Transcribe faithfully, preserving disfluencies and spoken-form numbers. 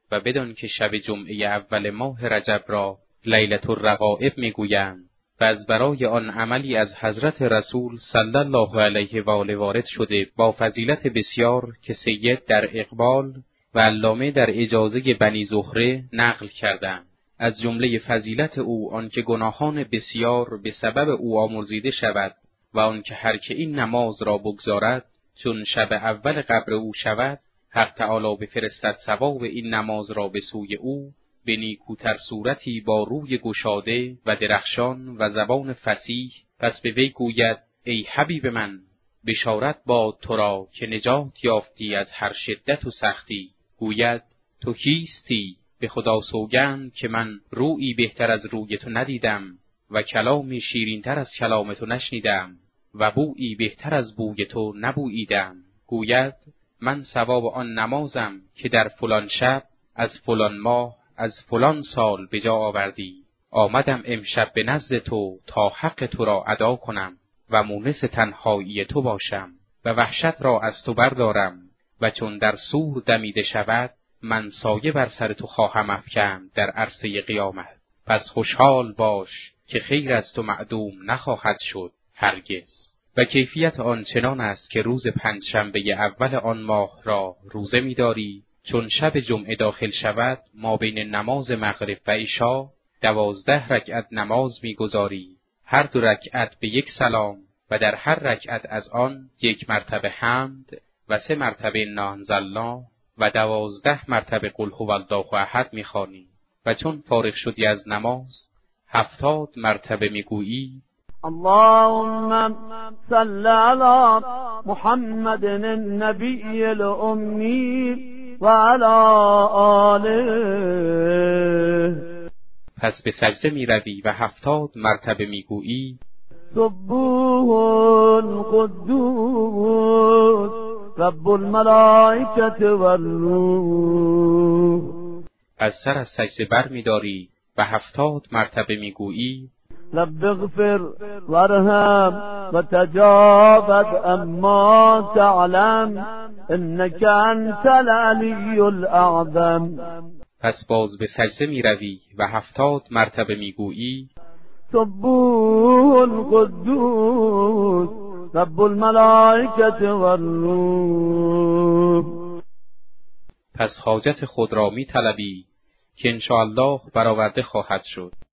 و بدان که شب جمعه اول ماه رجب را لیلة الرغائب میگویند و از برای آن عملی از حضرت رسول صلی الله علیه و آله وارد شده با فضیلت بسیار که سید در اقبال و علامه در اجازه بنی زهره نقل کردند. از جمله فضیلت او آنکه گناهان بسیار به سبب او آمرزیده شود و آنکه هر که این نماز را بگزارد چون شب اول قبر او شود، حق تعالی بفرستد ثواب این نماز را به سوی او به نیکوتر صورتی با روی گشاده و درخشان و زبان فصیح. پس به وی گوید ای حبیب من، بشارت باد تو را که نجات یافتی از هر شدت و سختی. گوید تو کیستی؟ به خدا سوگند که من رویی بهتر از روی تو ندیدم و کلامی شیرینتر از کلام تو نشنیدم و بویی بهتر از بوی تو نبوییدم. گوید من ثواب آن نمازم که در فلان شب از فلان ماه از فلان سال به جا آوردی. آمدم امشب به نزد تو تا حق تو را ادا کنم و مونس تنهایی تو باشم و وحشت را از تو بردارم و چون در صور دمیده شود من سایه بر سر تو خواهم افکند در عرصه قیامت. پس خوشحال باش که خیر از تو معدوم نخواهد شد هرگز. و کیفیت آن چنان است که روز پنجشنبه اول آن ماه را روزه می‌داری. چون شب جمعه داخل شود ما بین نماز مغرب و عشا دوازده رکعت نماز می‌گذاری، هر دو رکعت به یک سلام و در هر رکعت از آن یک مرتبه حمد و سه مرتبه انا انزلنا و دوازده مرتبه قل هو الله احد می‌خوانی. و چون فارغ شدی از نماز هفتاد مرتبه میگویی اللهم صل على محمد النبي الأمي وعلى آله. پس به سجده می روی و هفتاد مرتبه میگویی سبوح قدوس رب الملائکة والروح. از سر از سجده بر می داری و هفتاد مرتبه میگویی رب اغفر وارحم وتجاوز اما تعلم انك انت العلی الاعظم. پس باز به سجده می روی و هفتاد مرتبه میگویی سبوح قدوس رب الملائکة والروح. پس حاجت خود را می طلبی که انشاءالله برآورده خواهد شد.